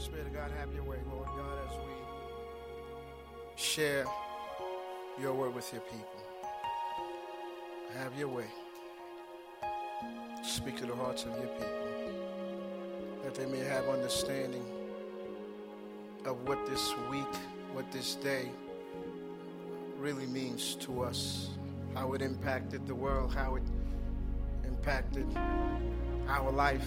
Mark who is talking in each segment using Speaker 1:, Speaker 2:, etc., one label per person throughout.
Speaker 1: Spirit of God, have your way, Lord God, as we share your word with your people. Have your way. Speak to the hearts of your people, that they may have understanding of what this week, what this day really means to us, how it impacted the world, how it impacted our life.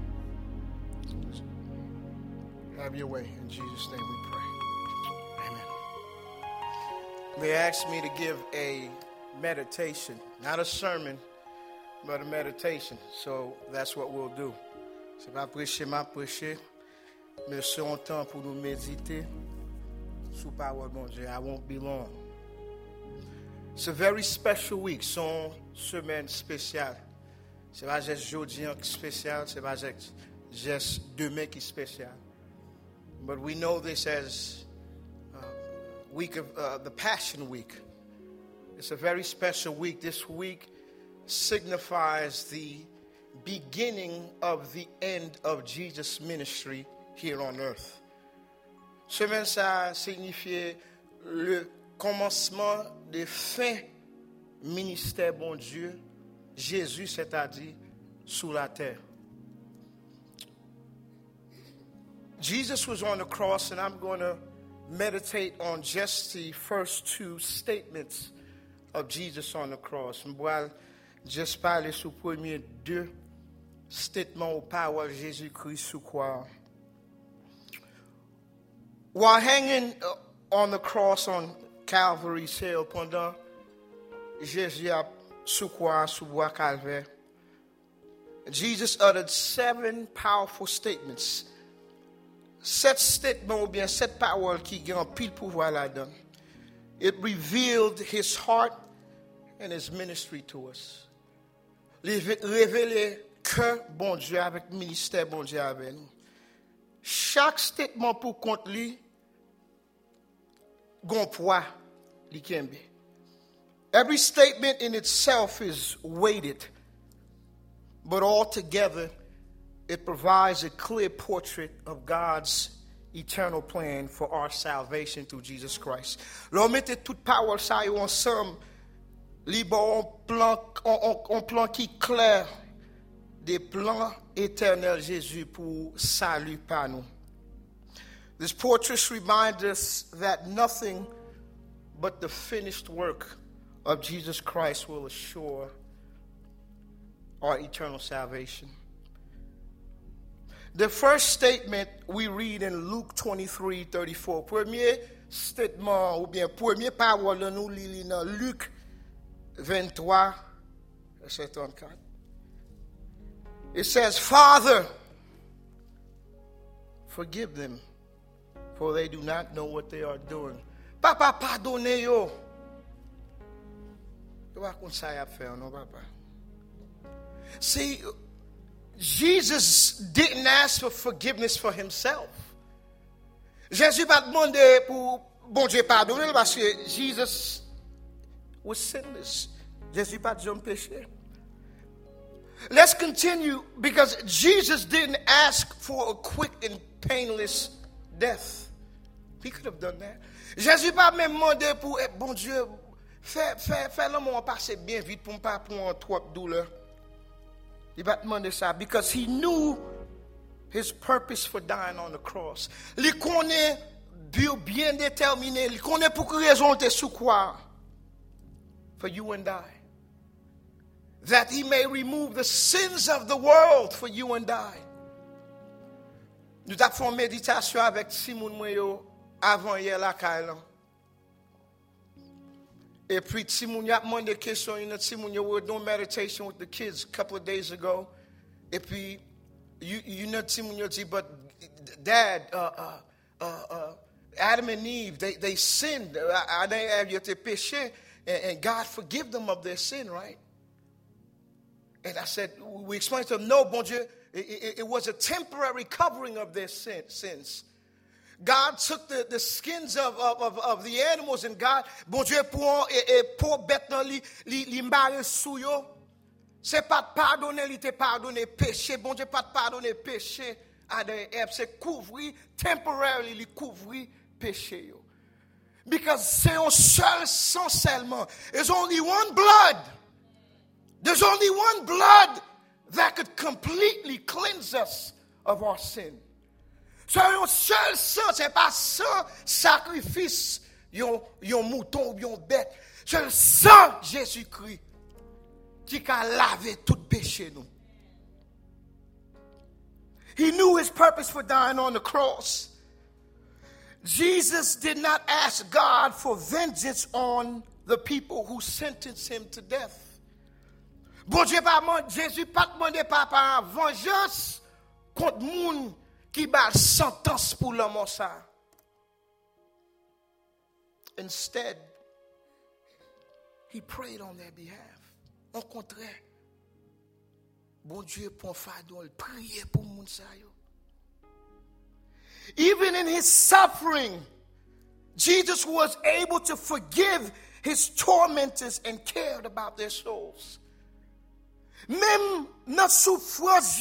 Speaker 1: Have your way. In Jesus' name we pray. Amen. They asked me to give a meditation, not a sermon, but a meditation. So that's what we'll do. C'est pas prêcher, ma prêcher, mais c'est un temps pour nous méditer sous parole de Dieu. I won't be long. It's a very special week. C'est une semaine spéciale. C'est pas juste jeudi qui spécial, c'est pas juste demain qui spécial. But we know this as week of the Passion Week. It's a very special week. This week signifies the beginning of the end of Jesus' ministry here on earth. Semaine ça signifie le commencement de fin ministère bon Dieu, Jésus, c'est-à-dire sous la terre. Jesus was on the cross, and I'm going to meditate on just the first two statements of Jesus on the cross. Je vais juste parler sur les premiers deux statements aux paroles Jésus-Christ sous croix. While hanging on the cross on Calvary's hill, pendant Jésus a sous croix, sous bois calvaire, Jesus uttered 7 powerful statements. 7 statements ou bien 7 paroles qui ont pile pouvoir là-dedans. It revealed his heart and his ministry to us. Révéler que bon Dieu avec ministère bon Dieu avec nous. Chaque statement pour compte lui gon poids li kembe. Every statement in itself is weighted, but altogether it provides a clear portrait of God's eternal plan for our salvation through Jesus Christ. L'on mette toute parole ça yo ensemble, libre on plan qui clair des plans éternels Jésus pour salut par nous. This portrait reminds us that nothing but the finished work of Jesus Christ will assure our eternal salvation. The first statement we read in Luke 23:34. Premier statement ou bien premier parole nous lit dans Luc 23 verset 34. It says, "Father, forgive them, for they do not know what they are doing." Papa, pardonnez yo. Tu vas conseiller à faire, non, papa? See, Jesus didn't ask for forgiveness for himself. Jésus pas demandé pour bon Dieu pardonner parce que Jesus was sinless. Jésus pas de péché. Let's continue, because Jesus didn't ask for a quick and painless death. He could have done that. Jésus pas même demandé pour bon Dieu fais l'amour passer bien vite pour pas prendre trop de douleur. Il va demander ça because he knew his purpose for dying on the cross. Il connaît bien déterminé, il connaît pour quelle raison il est sous croix. For you and I. That he may remove the sins of the world for you and I. Nous avons fait une méditation avec Simon Moyo avant hier la Kailan. Et puis Simon a demandé question, Simon, you were doing meditation with the kids a couple of days ago. Et puis Simon dit, but Dad, Adam and Eve, they sinned. They have péché, and God forgive them of their sin, right? And I said, we explained to them, no, bon Dieu, it was a temporary covering of their sins. God took the skins of the animals, and God, bon Dieu, pour bête dans li mbare sou yo. C'est pas de pardonner, il te pardonner péché. Bon Dieu, pas de pardonner péché Adam et Ève, c'est couvrir, temporarily couvrir péché yo. Because c'est un seul sang seulement. There's only one blood. There's only one blood that could completely cleanse us of our sin. C'est un seul sang, c'est pas sans sacrifice, yon mouton ou yon bête. C'est le sang Jésus-Christ qui a lavé tout péché nous. He knew his purpose for dying on the cross. Jesus did not ask God for vengeance on the people who sentenced him to death. Bon Dieu pas Jésus pas demandé par vengeance contre moun qui bat sentence pour l'homme ça. Instead, he prayed on their behalf. Au contraire, bon Dieu pour fadon, prier pour moun sa yo. Even in his suffering, Jesus was able to forgive his tormentors and cared about their souls. Même dans souffrance,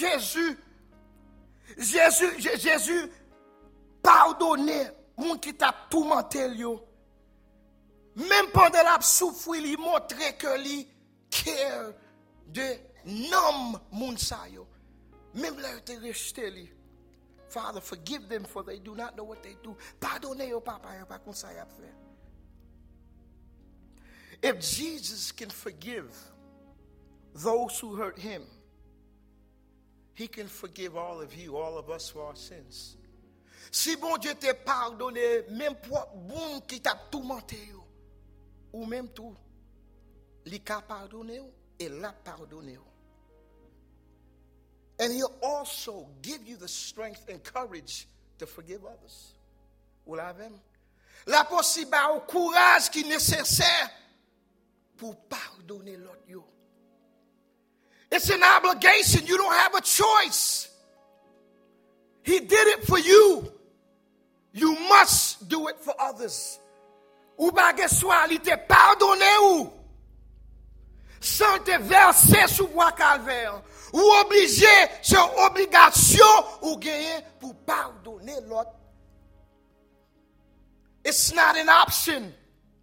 Speaker 1: Jésus pardonnait moun qui t'a tourmenté yo. Même pendant la souffrance, il montrait que lui care de nom moun sa yo. Même là il était resté lui. Father, forgive them for they do not know what they do. Pardonnez yo papa, yo pas comme ça y a fait. If Jesus can forgive those who hurt him, he can forgive all of you, all of us for our sins. Si bon Dieu te pardonné, même pour bon qui t'a tourmenté yo, ou même tout, li ka pardonné yo, et la pardonné yo. And he'll also give you the strength and courage to forgive others. Ou la même. La possible au courage qui est nécessaire pour pardonner l'autre yo. It's an obligation. You don't have a choice. He did it for you. You must do it for others. Ou bagay soit, il te pardonné ou. Sans te verser sous bois calvaire. Ou obligé, c'est une obligation ou gagner pour pardonner l'autre. It's not an option.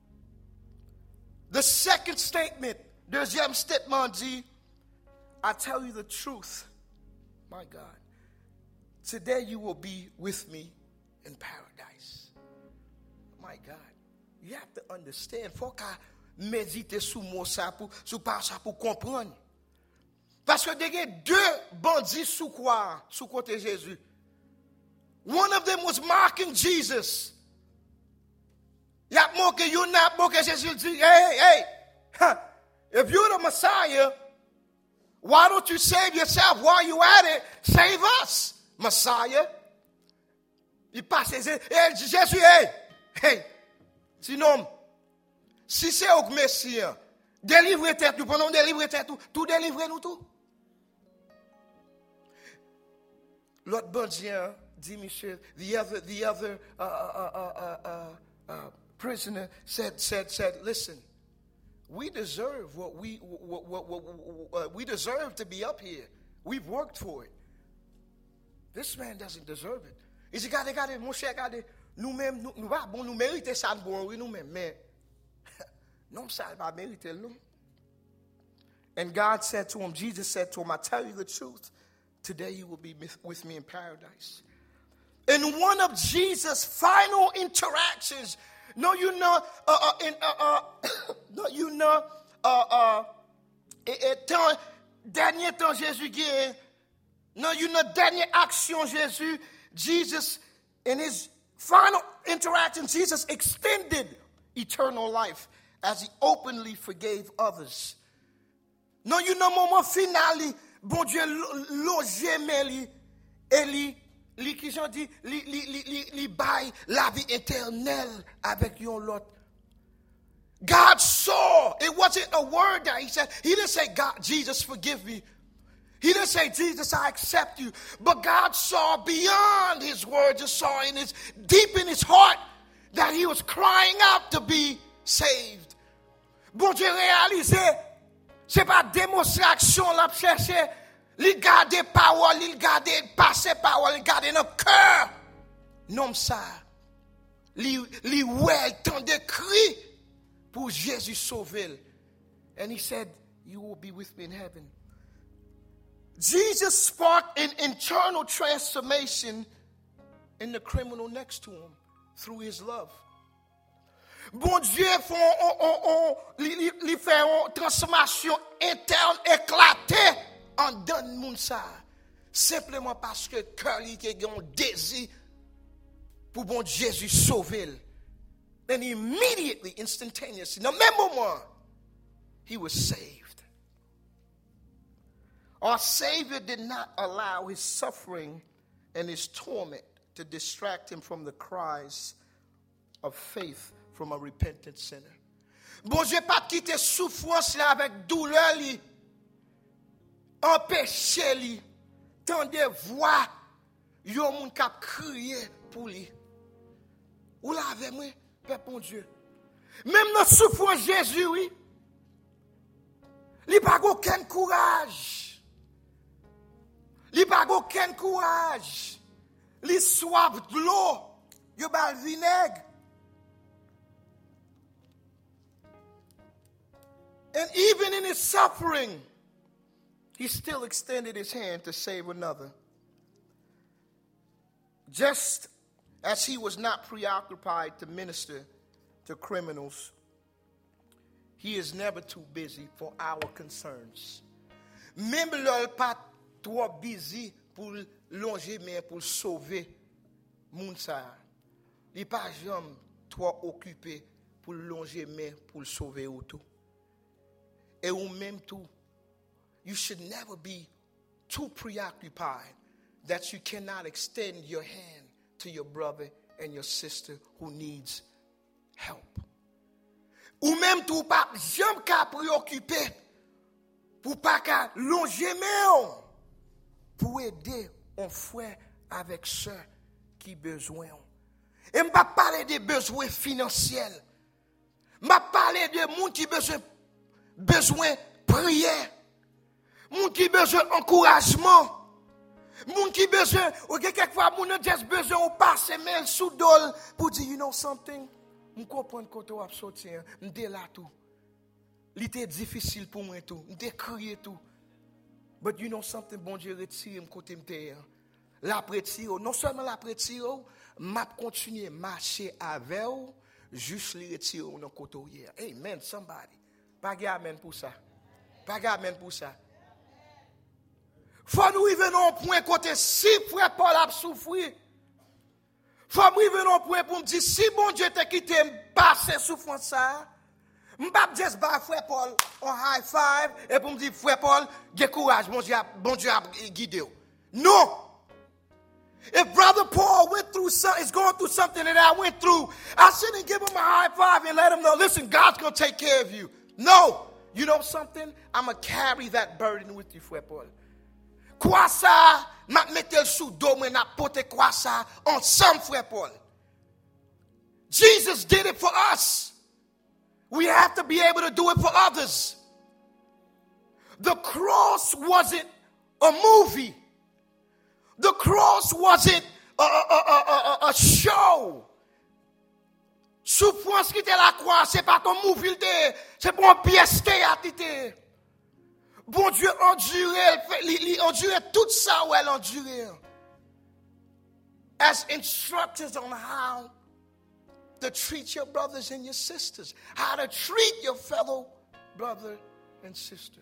Speaker 1: The second statement, deuxième statement dit, I tell you the truth, my God. Today you will be with me in paradise. My God, you have to understand. Faut qu'à méditer sous mot ça pour sous pas ça pour comprendre. Parce que il y a deux bandits sous quoi, sous côté Jésus. One of them was mocking Jesus. Il a moqué, you not moqué Jésus dit, hey, if you're the Messiah, why don't you save yourself? While you at it, save us, Messiah. Il passe, Jésus, hey, sinon, si c'est au Messie, délivrez tête, nous prenons délivrer tête, tout délivrer nous tout. L'autre bandit dit, monsieur, the other prisoner said, listen, we deserve what we deserve to be up here. We've worked for it. This man doesn't deserve it. Il dit, regardez, mon cher, regardez, nous-mêmes, nous méritons ça, oui, nous-mêmes, mais non, ça va mériter, non. And God said to him, Jesus said to him, I tell you the truth, today you will be with me in paradise. In one of Jesus' final interactions, dernier temps Jésus guérit, dernière action Jésus, Jesus, in his final interaction, Jesus extended eternal life as he openly forgave others. Moment final, bon Dieu, l'ogé qui j'en dis, li bail la vie éternelle avec yon l'autre. God saw. It wasn't a word that he said. He didn't say, God, Jesus, forgive me. He didn't say, Jesus, I accept you. But God saw beyond his word, just saw deep in his heart that he was crying out to be saved. Bon Dieu réalisé, c'est pas démonstration la chercher. Il garde parole, il garde passer parole, il garde dans cœur. Non ça. Il ouais, tant de cris pour Jésus sauver. And he said, you will be with me in heaven. Jesus sparked an internal transformation in the criminal next to him through his love. Bon Dieu il fait une transformation interne éclatée en donne moun ça. Simplement parce que cœur li qui a un désir pour bon Jésus sauver. And immediately, instantaneously, dans le même moment, he was saved. Our Savior did not allow his suffering and his torment to distract him from the cries of faith from a repentant sinner. Bon Dieu pas quitter souffrance là avec douleur li, empêcher li, tendre voix, yon moun k'ap crier pour lui. Ou là avec moi, Père bon Dieu. Même dans souffrance Jésus, oui, il n'a pas aucun courage. Il n'a pas aucun courage. Il soif de l'eau, il a le vinaigre. And even in his suffering, he still extended his hand to save another. Just as he was not preoccupied to minister to criminals, he is never too busy for our concerns. Même l'ol pas trop busy pour longer mais pour sauver moun sa. Il pas jamais trop occupé pour longer mais pour sauver auto. Et ou même tout, you should never be too preoccupied that you cannot extend your hand to your brother and your sister who needs help. Ou même tout pas jamais qu'à préoccupé pour pas qu'à longer mais pour aider un frère avec soeur qui besoin. Et m'pa parler des besoins financiers. M'a parler de monde qui besoin prière. Monde qui besoin encouragement. Moun qui besoin, ou quelquefois moun a juste besoin ou passer mail sous dol pour dire you know something, me comprendre quand on a sorti, m'dé là tout. L'était difficile pour moi tout, m'dé crier tout. But you know something, bon Dieu retire me côté m'té. L'après tiro, non seulement l'après tiro, m'a continuer marcher avec ou juste les retirer dans côté hier. Amen somebody. Pas amen pour ça. Pas amen pour ça. Faut nous arriver à un point côté si frère Paul a souffert. Faut nous arriver à un point pour me dire si bon Dieu t'a quitté me passer souffrance ça. M'pas juste ba frère Paul un high five et pour me dire frère Paul, j'ai courage, bon Dieu a guidé. Non. If brother Paul is going through something that I went through, I shouldn't give him a high five and let him know, listen, God's going to take care of you. No. You know something? I'm going to carry that burden with you, frère Paul. Quoi ça, m'a mettre sous dos mais n'a porté quoi ça ensemble frère Paul. Jesus did it for us. We have to be able to do it for others. The cross wasn't a movie. The cross wasn't a show. Souffrance qui était la croix, c'est pas comme movie, c'est pour une pièce théâtre. Bon Dieu endurait tout ça où elle endurait. As instructors on how to treat your brothers and your sisters. How to treat your fellow brother and sister.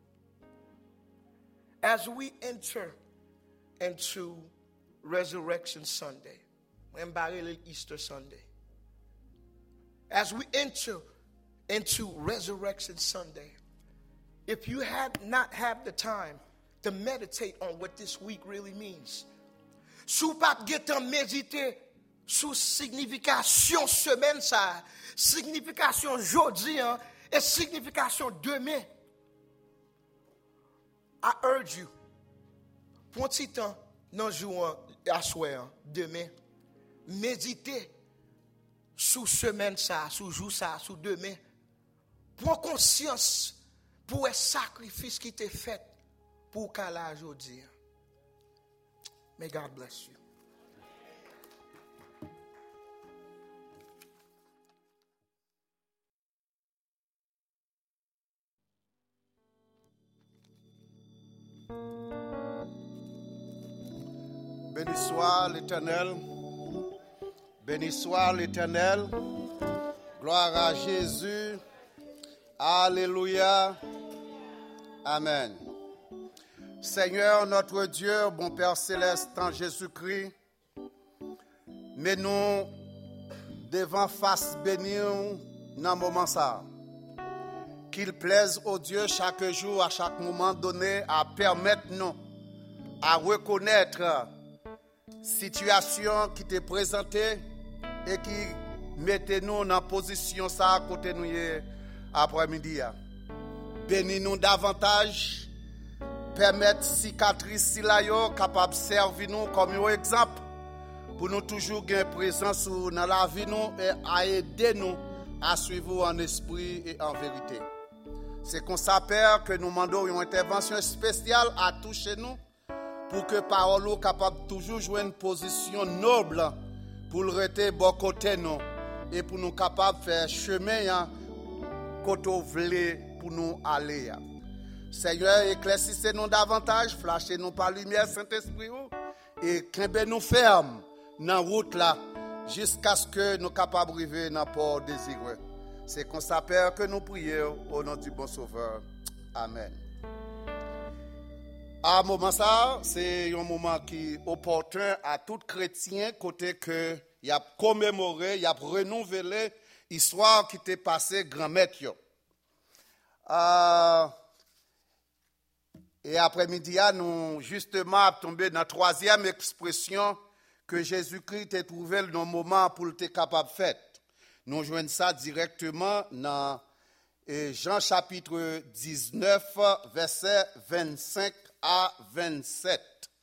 Speaker 1: As we enter into Resurrection Sunday, and Easter Sunday. As we enter into Resurrection Sunday, if you have not had the time to meditate on what this week really means, sous pas get méditer sous signification semaine ça, signification aujourd'hui et signification demain, I urge you, pour un petit temps, non jour à soir, demain, méditer sous semaine ça, sous jour ça, sous demain, prends conscience pour un sacrifice qui t'est fait pour qu'Allah aujourd'hui. May God bless you. Béni soit l'Éternel. Béni soit l'Éternel. Gloire à Jésus. Alléluia. Amen. Seigneur notre Dieu, bon Père céleste en Jésus-Christ, mets-nous devant face bénie dans le moment ça. Qu'il plaise au Dieu chaque jour, à chaque moment donné, à permettre nous à reconnaître situation qui t'est présentée et qui mettait nous dans position ça à côté nous après-midi. Bénis-nous davantage, permettre cicatrices si là yo capable servir nous comme un exemple pour nous toujours gagner présence dans la vie nous et à aider nous à suivre en esprit et en vérité. C'est comme ça, Père, que nous demandons une intervention spéciale à toucher nous pour que parole soit capable toujours jouer une position noble pour le rester bon côté nous et pour nous capable faire chemin côté voulez pour nous aller. Seigneur, éclaircissez-nous davantage, flashez-nous par lumière Saint-Esprit et qu'embez-nous ferme dans la route là jusqu'à ce que nous capables d'arriver dans le port désireux. C'est comme ça, Père, que nous prions au nom du bon Sauveur. Amen. À un moment ça, c'est un moment qui est opportun à tout chrétien, côté que il a commémoré, il a renouvelé l'histoire qui t'est passée grand-maître. Et après-midi, nous justement tombé dans la troisième expression que Jésus-Christ a trouvé dans le moment pour être capable de faire. Nous joignons ça directement dans Jean chapitre 19, verset 25 à 27.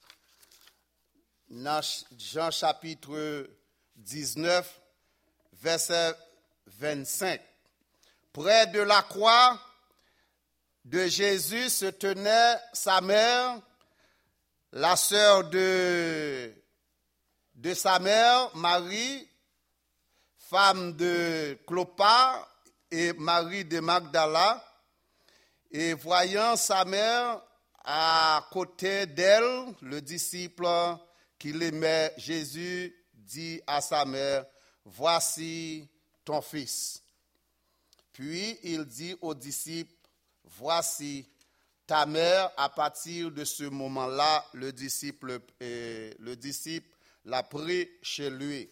Speaker 1: Dans Jean chapitre 19, verset 25. Près de la croix de Jésus se tenait sa mère, la sœur de sa mère, Marie, femme de Clopas et Marie de Magdala, et voyant sa mère à côté d'elle, le disciple qui l'aimait, Jésus dit à sa mère, « Voici ton fils. » Puis il dit aux disciples, « Voici ta mère. » À partir de ce moment-là, le disciple l'a pris chez lui.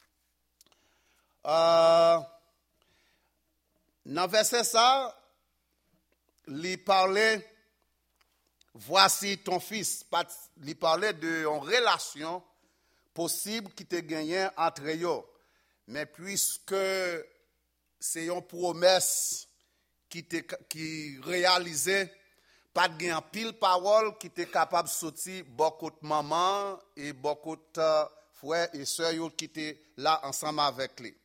Speaker 1: Dans le verset ça, il parlait, voici ton fils. Il parlait d'une relation possible qui te gagnait entre eux. Mais puisque c'est une promesse qui réalisait, pas de gain pile parole qui était capable de sortir beaucoup de maman et beaucoup de frères et sœurs qui étaient là ensemble avec lui.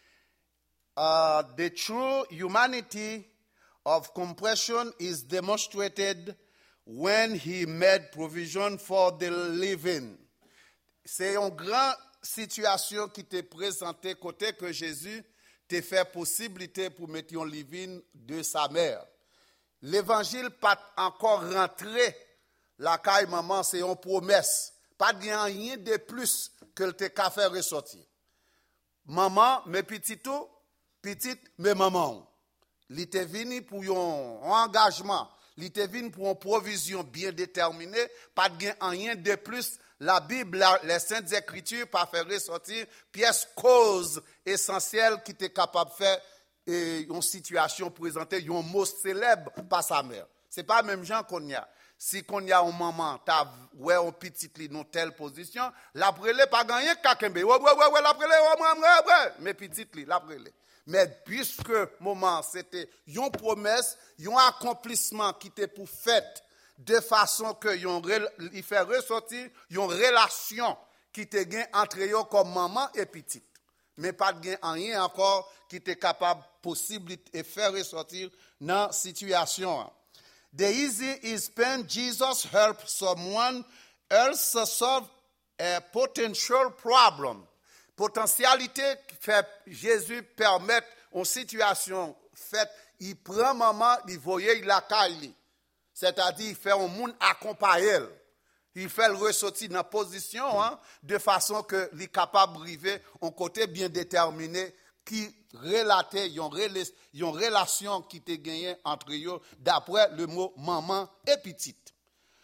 Speaker 1: The true humanity of compassion is demonstrated when he made provision for the living. C'est une grande situation qui t'est présentée côté que Jésus t'a fait possibilité pour mettre un living de sa mère. L'évangile pas encore rentré la caille maman, c'est une promesse. Pas de rien de plus que le t'a fait ressortir. Maman, mes petits petite, mais maman, il était venu pour un engagement, il était venu pour une provision bien déterminée, pas de rien de plus. La Bible, les Saintes Écritures, pas faire ressortir pièce cause essentielle qui était capable de faire une situation présentée, un mot célèbre par sa mère. C'est pas le même genre qu'on y a. Si qu'on y a un maman, t'as ouais un petit li dans telle position, la prélé pas gagné kakembe. Ouais la prélé ouais mais petit li la prélé. Mais puisque moment c'était une promesse, un accomplissement qui était pour fait de façon que il fait ressortir une relation qui était gain entre eux comme maman et petite. Mais pas de gain rien encore qui était capable possible et faire ressortir dans situation.
Speaker 2: The easy is when Jesus helps someone else solve a potential problem. Potentialité fait Jésus permettre une situation faite, il prend maman, il voyait il la caille. C'est-à-dire il fait un monde accompagner. Il fait le ressortir dans la position de façon que il est capable d'arriver à un côté bien déterminé qui relatait une relation qui était gagnée entre eux d'après le mot maman et petite.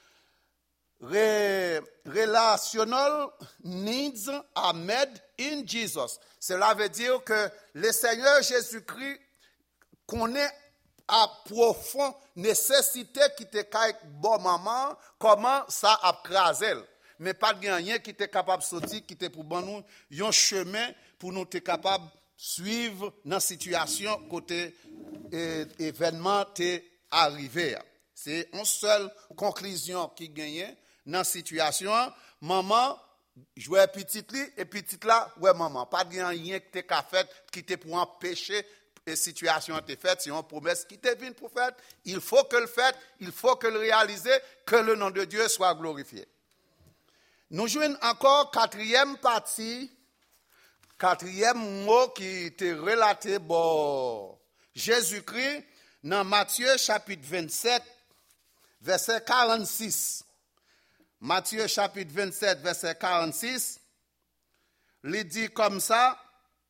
Speaker 2: Relational needs are met in Jesus. Cela veut dire que le Seigneur Jésus-Christ connaît à profond nécessité qui te caille bon maman, comment ça a crasé. Mais pas de rien qui était capable de sortir, qui était pour nous un chemin pour nous être capable de suivre dans la situation côté événement t'est arrivé. C'est une seule conclusion qui gagne dans la situation. Maman jouait petite li et petite là ouais maman. Pas de rien qui t'est fait qui t'est pour empêcher et situation est faite, c'est une promesse qui te vient pour faire. Il faut que le fait, il faut que le réaliser, que le nom de Dieu soit glorifié. Nous jouons encore quatrième partie, quatrième mot qui était relaté par Jésus-Christ dans Matthieu chapitre 27, verset 46. Matthieu chapitre 27, verset 46, il dit comme ça,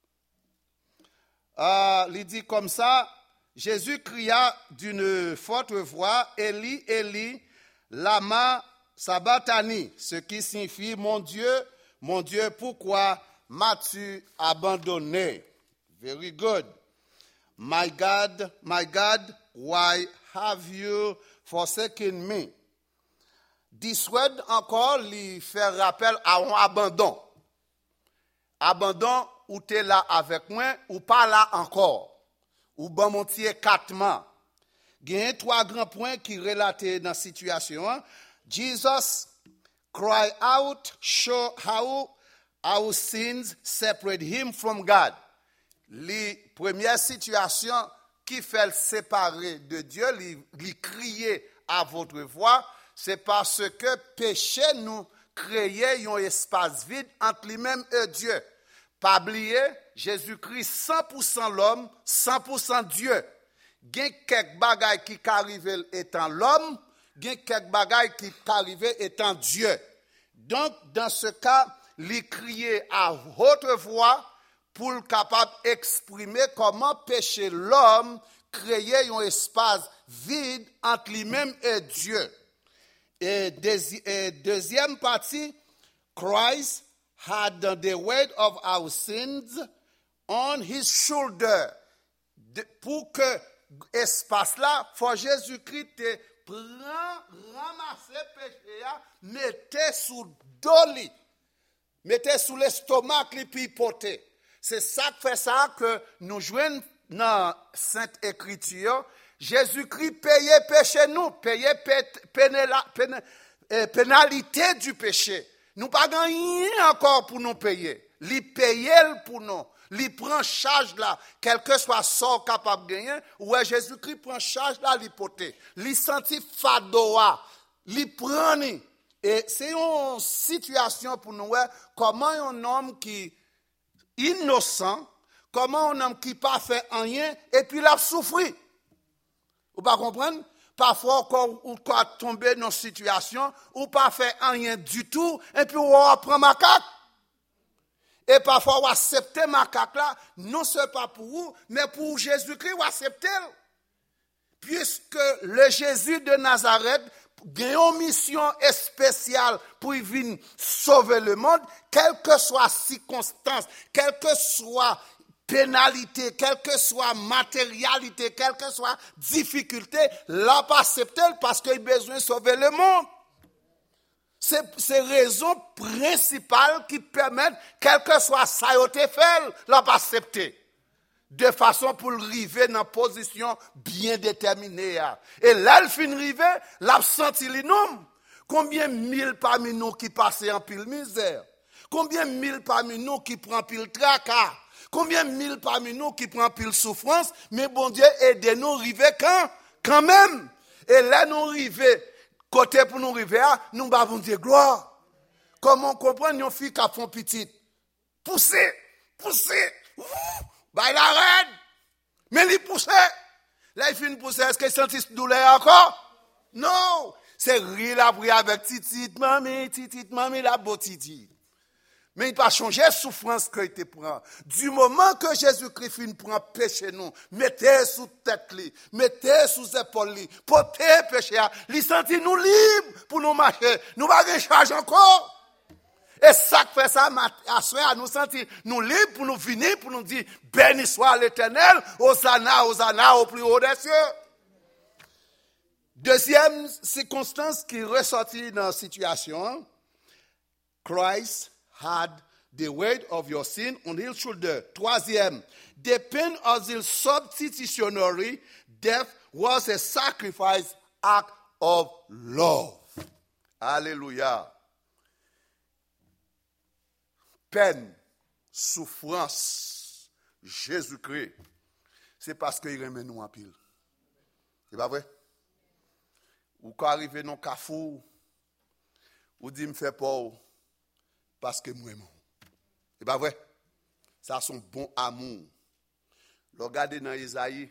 Speaker 2: Jésus cria d'une forte voix, Eli, Eli, lama sabachthani, ce qui signifie, mon Dieu, pourquoi m'as-tu abandonné? Very good. My God, why have you forsaken me? This word encore lui fait rappel à un abandon. Abandon ou tu es là avec moi, ou pas là encore. Ou bon montier 4 mois. Il y a 3 grands points qui relatent dans la situation. Jesus cried out, show how our sins separate him from God. La première situation qui fait le séparer de Dieu, lui crier à votre voix, c'est parce que péché nous créait un espace vide entre lui-même et Dieu. Pas oublier, Jésus-Christ 100% l'homme, 100% Dieu. Il y a quelques bagailles qui arrivent étant l'homme, il y a quelques bagailles qui arrivent étant Dieu. Donc, dans ce cas, il crier à haute voix pour le capable d'exprimer comment péché l'homme créer un espace vide entre lui-même et Dieu. Et deuxième partie, Christ had the weight of our sins on his shoulder. Pour que espace là, faut Jésus-Christ te prend, ramasser péché, mettez sous doli, mettez sous l'estomac, puis porter. C'est ça qui fait ça que nous jouons dans Sainte Écriture. Jésus-Christ payait péché nous, payait pénalité du péché. Nous pas rien encore pour nous payer. Li paye pour nous. Li prend charge là, quel que soit son capable de gagner, ouais Jésus-Christ prend charge là, li poté. Li senti fadoa, li prend. Et c'est une situation pour nous, comment un homme qui innocent, comment un homme qui pas fait rien, et puis il a souffert. Vous pas comprendre? Parfois, on tombe dans une situation où pas fait rien du tout, et puis on prend macaque. Et parfois, on accepte macaque là, non seulement pas pour vous, mais pour Jésus-Christ, on accepte. Puisque le Jésus de Nazareth a une mission spéciale pour venir sauver le monde, quelle que soit la circonstance, quelle que soit pénalité, quelle que soit matérialité, quelle que soit difficulté, l'a pas accepté parce qu'il a besoin de sauver le monde. C'est raison principale qui permettent, quel que soit ça a été fait, l'a pas accepté. De façon pour arriver dans une position bien déterminée. Et là, il finit arriver, l'a senti les noms. Combien mille parmi nous qui passent en pile misère? Combien mille parmi nous qui prend pile tracas? Combien mille parmi nous qui prend pile souffrance, mais bon Dieu, aidez-nous arriver quand même. Et là, nous arrivons, côté pour nous arriver, nous avons dire gloire. Comment comprendre une fille qui a fait petite? Pousser. Bah, il arrête. Mais il pousse. Là, il finit de pousser. Est-ce qu'il sentit douleur encore? Non. C'est rire après avec titi, mamie, la beau titi. Mais il n'a pas changé la souffrance qu'il te prend. Du moment que Jésus-Christ finit prend péché nous, mettez sous tête, mettez sous épaule, portez péché, il sentit nous libres pour nous marcher. Nous n'avons pas de charge encore. Et ça fait ça, à nous sentir nous libres pour nous venir, pour nous dire, béni soit l'Éternel, Hosanna, au plus haut des cieux. Deuxième circonstance qui ressortit dans la situation, Christ had the weight of your sin on his shoulder. Troisième, the pain of the substitutionary death was a sacrifice act of love. Alléluia. Peine, souffrance, Jésus-Christ, c'est parce qu'il remet nous en pile. C'est pas vrai? Ou quand arrive dans le carrefour, ou dit me fait peur parce que moi aimons. C'est pas vrai? Ça son bon amour. Regardez dans Isaïe,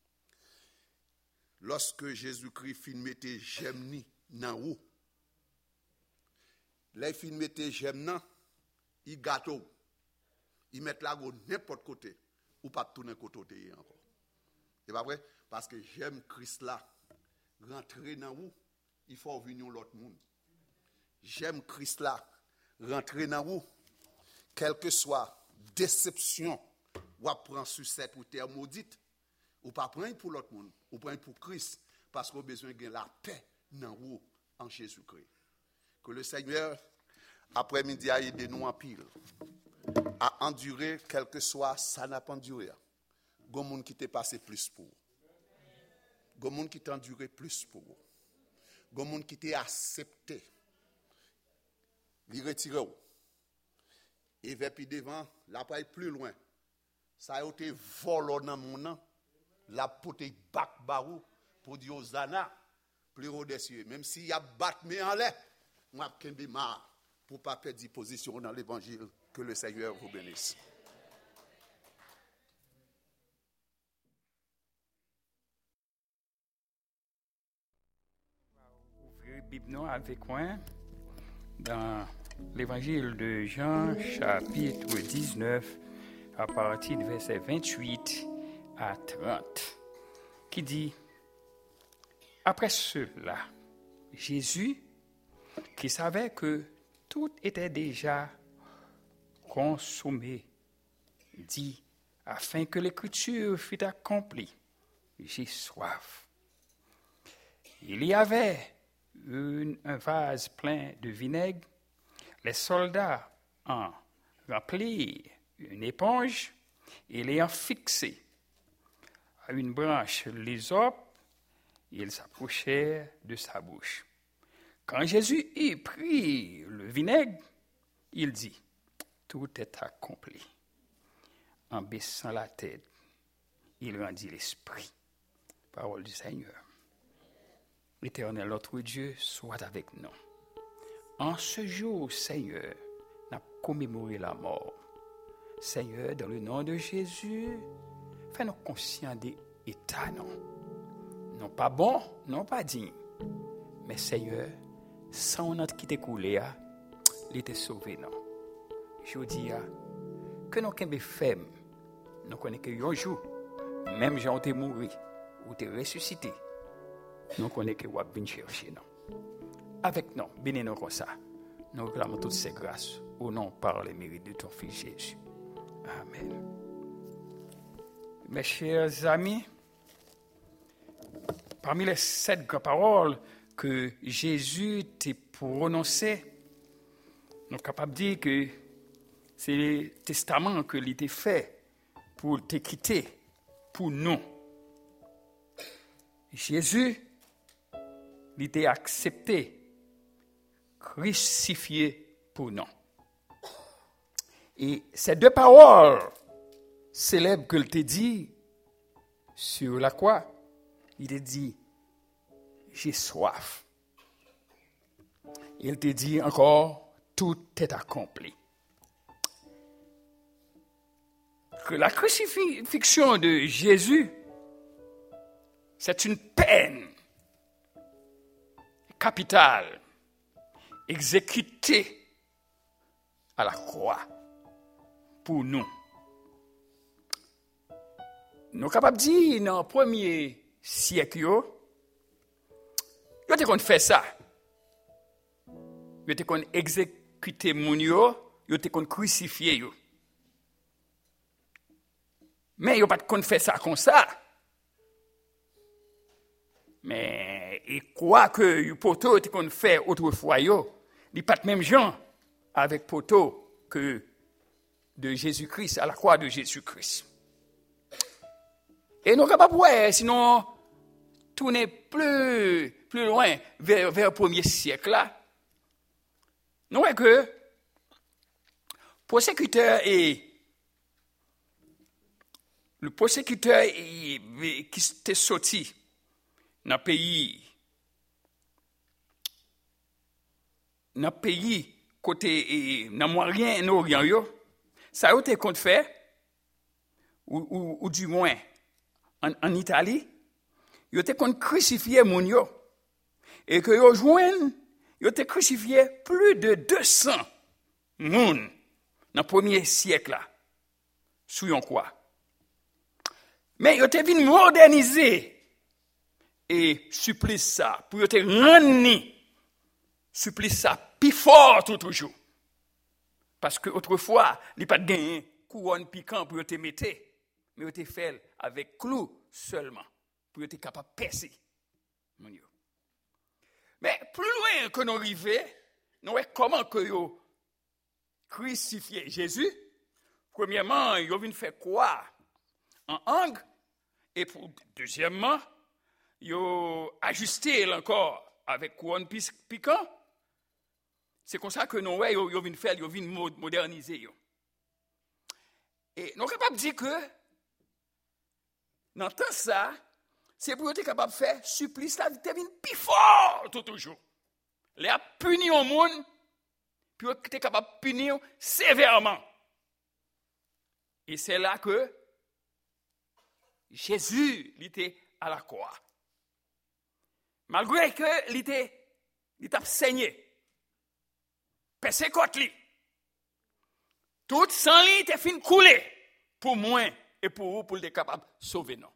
Speaker 2: lorsque Jésus-Christ fin mettait j'aime dans haut. Là il fin mettait j'aime nan, il gâteau. Il met la go n'importe côté ou pas tourner côté encore. C'est pas vrai? Parce que j'aime Christ là. Rentrer dans vous, il faut venir l'autre monde. J'aime Christ là. Rentrer dans vous, quelle que soit déception, ou prendre sur cette ou terre maudite, ou pas prendre pour l'autre monde, ou prendre pour Christ, parce qu'on a besoin de la paix dans vous en Jésus-Christ. Que le Seigneur, après-midi, a aidé nous en pile, à endurer, quel que soit, ça n'a pas enduré. Il y a des gens qui t'est passé plus pour. Il y a des gens qui t'ont enduré plus pour. Il y a des gens qui t'ont accepté. Ils retirent. Et vers puis devant, la paille plus loin. Ça a été volé dans mon nom. La pote bac barou pour dire aux Zana, plus haut des cieux. Même s'il y a battu en l'air, moi, je suis marre pour ne pas perdre position dans l'évangile. Que le Seigneur vous bénisse.
Speaker 3: Ouvrez Bible avec moi dans l'évangile de Jean, chapitre 19, à partir du verset 28 à 30, qui dit: après cela, Jésus, qui savait que tout était déjà consommé, dit, afin que l'écriture fût accomplie, j'ai soif. Il y avait un vase plein de vinaigre. Les soldats en remplirent une éponge et l'ayant fixée à une branche l'hysope, ils s'approchèrent de sa bouche. Quand Jésus eut pris le vinaigre, il dit: tout est accompli. En baissant la tête, il rendit l'esprit. Parole du Seigneur. L'Éternel, notre Dieu, soit avec nous. En ce jour, Seigneur, nous avons commémoré la mort. Seigneur, dans le nom de Jésus, fais-nous conscients des états, non pas bon, non pas digne. Mais Seigneur, sans notre qui t'est coulé, il était sauvé, non. Je dis que nous sommes faibles, nous connaissons que un jour, même si on est mort ou t'es ressuscité, nous connaissons que nous venons chercher, non. Avec nous, bénis-nous comme ça. Nous réclamons toutes ces grâces au nom par les mérites de ton Fils Jésus. Amen. Mes chers amis, parmi les 7 grandes paroles que Jésus t'a prononcées, nous sommes capables de dire que c'est le testament que il t'a fait pour te quitter pour nous. Jésus, il t'a accepté, crucifié pour nous. Et ces 2 paroles célèbres qu'il t'a dit sur la croix, il t'a dit: j'ai soif. Il te dit encore, tout est accompli. Que la crucifixion de Jésus, c'est une peine capitale exécutée à la croix pour nous. Nous sommes capables de dire dans le premier siècle, ils ont fait ça. Ils ont exécuté les gens, ils ont crucifié. Mais ils n'ont pas fait ça comme ça. Mais et quoi que les poteaux ont fait autrefois, ils ne pas même gens avec poteaux que de Jésus-Christ, à la croix de Jésus-Christ. Et nous ne sommes pas voir, sinon, tout n'est plus loin vers le premier siècle. Là. Nous voyons que le persécuteur qui était sorti dans le pays côté dans Moyen-Orient, ça a été qu'on fait, ou du moins en Italie, ils étaient qu'on crucifié mon yo, et que ils étaient crucifié plus de 200 moun dans le premier siècle là, sous yon quoi. Mais ils étaient venus moderniser et supplice ça pour te rendre supplice ça plus fort tout toujours. Parce que autrefois, il n'y a pas de gain couronne piquant pour te mettre, mais il te fait avec clou seulement pour être capable de percer. Mais plus loin que nous arrivons, nous voyons comment que yo crucifié Jésus. Premièrement, ils ont fait quoi en angle, et deuxièmement, ils ont ajusté encore avec couronne piquant. C'est comme ça que nous voyons, ils ont moderniser. Et nous sommes capables de dire que dans tout ça, c'est pour être capable de faire supplice la vie plus fort tout toujours. Les a puni au monde, puis être capable de punir sévèrement. Et c'est là que Jésus était à la croix. Malgré que il t'a saigné, percé côté li, tout sang li était fin couler pour moi et pour vous pour être capable de sauver nous.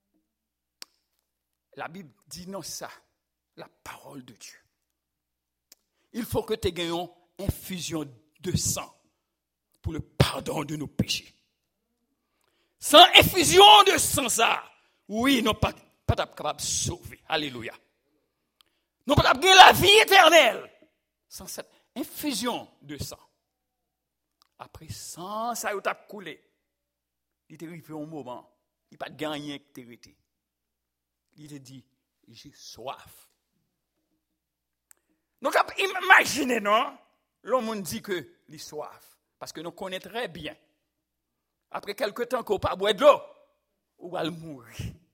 Speaker 3: La Bible dit non ça, la parole de Dieu. Il faut que tu aies une infusion de sang pour le pardon de nos péchés. Sans infusion de sang ça, oui, nous pas capable de sauver. Alléluia. Nous pas capable de la vie éternelle sans cette infusion de sang. Après sang ça il t'a coulé. Il est arrivé un moment, il pas gagné que tu étais. Il te dit, j'ai soif. Donc, imaginez, non? L'homme dit que il a soif. Parce que nous connaissons très bien. Après quelque temps qu'on n'a pas boire de l'eau, on va mourir.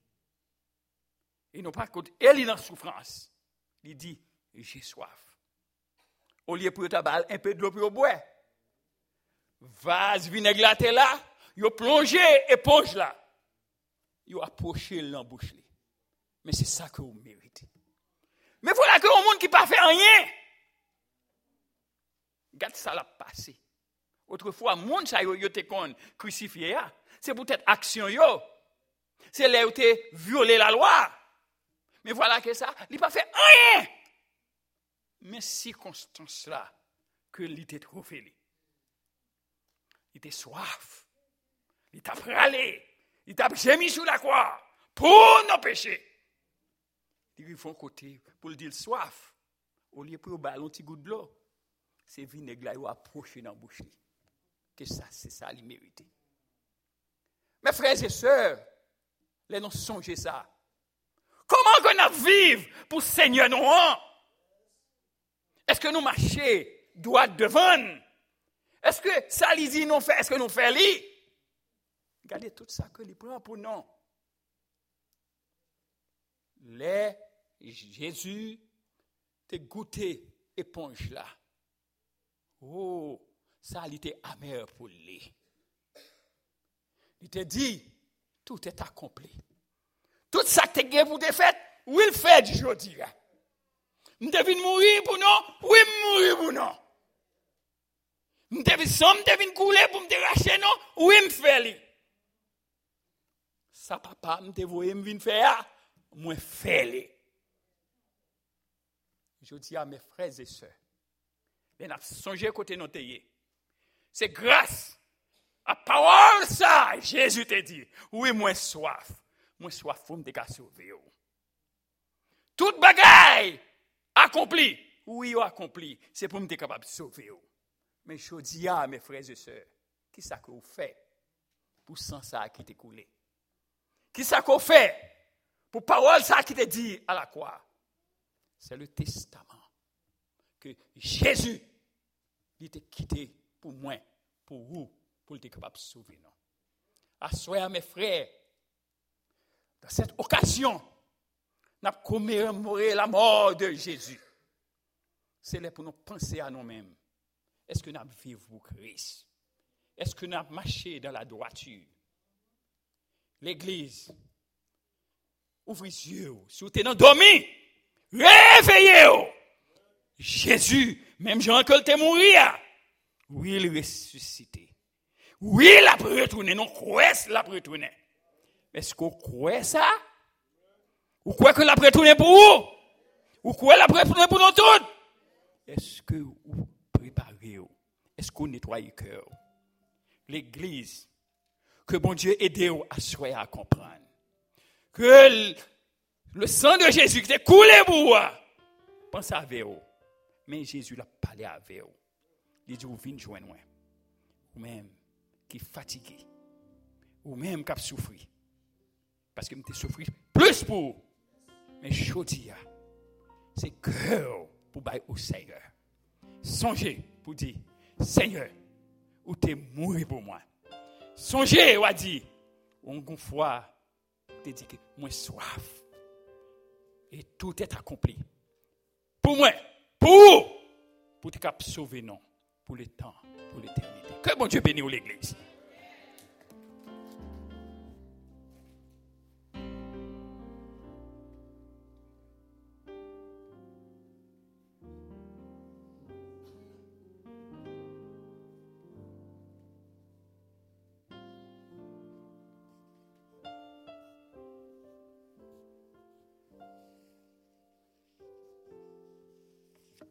Speaker 3: Et non pas quand elle est dans la souffrance. Il dit, j'ai soif. Au lieu pour tabac, un peu de l'eau pour boire. Vase vinaigre là, il a plongé éponge là. Il a approché l'embouche. Mais c'est ça que vous méritez. Mais voilà que le monde qui n'a pas fait rien. Regarde ça l'a passé. Autrefois, le monde ça yo te kon crucifié. C'est peut-être action yo. C'est là où tu violé la loi. Mais voilà que ça, il n'a pas fait rien. Mais circonstance là, que il t'a trouvé. Il t'a soif. Il t'a pralé. Il t'a gémi sous la croix pour nos péchés. Il faut un côté pour le dire soif. Au lieu pour ballon petit goût de l'eau, c'est vinaigre là il approché dans la bouche. Que ça c'est ça il mérite. Mes frères et sœurs, les nous songer ça. Comment qu'on vivre pour Seigneur nous? Est-ce que nous marchons droit devant? Est-ce que ça lui dit nous fait? Est-ce que nous fait lui? Regardez tout ça que il prend pour nous. Les Jésus t'a goûté éponge là. Oh, ça il était amer pour lui. Il t'a dit, tout est accompli. Tout ça que tu as pour te faire, oui, il fait aujourd'hui. Je devine mourir pour nous, oui, mourir pour nous. Je devine couler pour me racher non, oui, me faire. Ça, papa, je devine me faire, moi, faire. Je dis à mes frères et sœurs, les n'a songé côté notre c'est grâce à parole ça, Jésus te dit, oui, moi, soif pour me sauver. Toute bagaille accomplie, oui, accompli, c'est pour me capable de sauver. Mais je dis à mes frères et sœurs, qui ça que vous faites pour sans ça qui t'est coulé? Qui ça qu'on fait pour parole ça qui te dit à la croix? C'est le testament que Jésus il t'a quitté pour moi, pour vous, pour être capable de sauver nous. Assoyez mes frères, dans cette occasion, nous avons commémoré la mort de Jésus. C'est là pour nous penser à nous-mêmes. Est-ce que nous avons vécu pour Christ? Est-ce que nous avons marché dans la droiture? L'Église, ouvrez les yeux. Si vous êtes endormi, réveillez-vous. Jésus, même Jean que tu es mort, oui, il ressuscité. Oui, il a retourné. Non, croyez qu'il a retourné. Est-ce que vous croyez ça? Vous croyez qu'il a retourné pour vous? Vous croyez qu'il a retourné pour nous tous? Est-ce que vous préparez? Est-ce que vous nettoyez le cœur? L'Église, que bon Dieu aide à soyer à comprendre. Que le sang de Jésus qui est coulé pour vous, pensez avec vous. Mais Jésus l'a parlé avec vous. Il dit, vous venez joindre moi. Vous-même qui est fatigué. Vous-même qui a souffert. Parce que vous avez souffert plus pour vous. Mais je dis, c'est cœur pour bailler au Seigneur. Songez pour dire, Seigneur, où tu es mort pour moi. Songez, ou a dit, une fois, tu dit que moi soif. Et tout est accompli. Pour moi, pour te sauver, non, pour le temps, pour l'éternité. Que bon Dieu bénisse l'Église.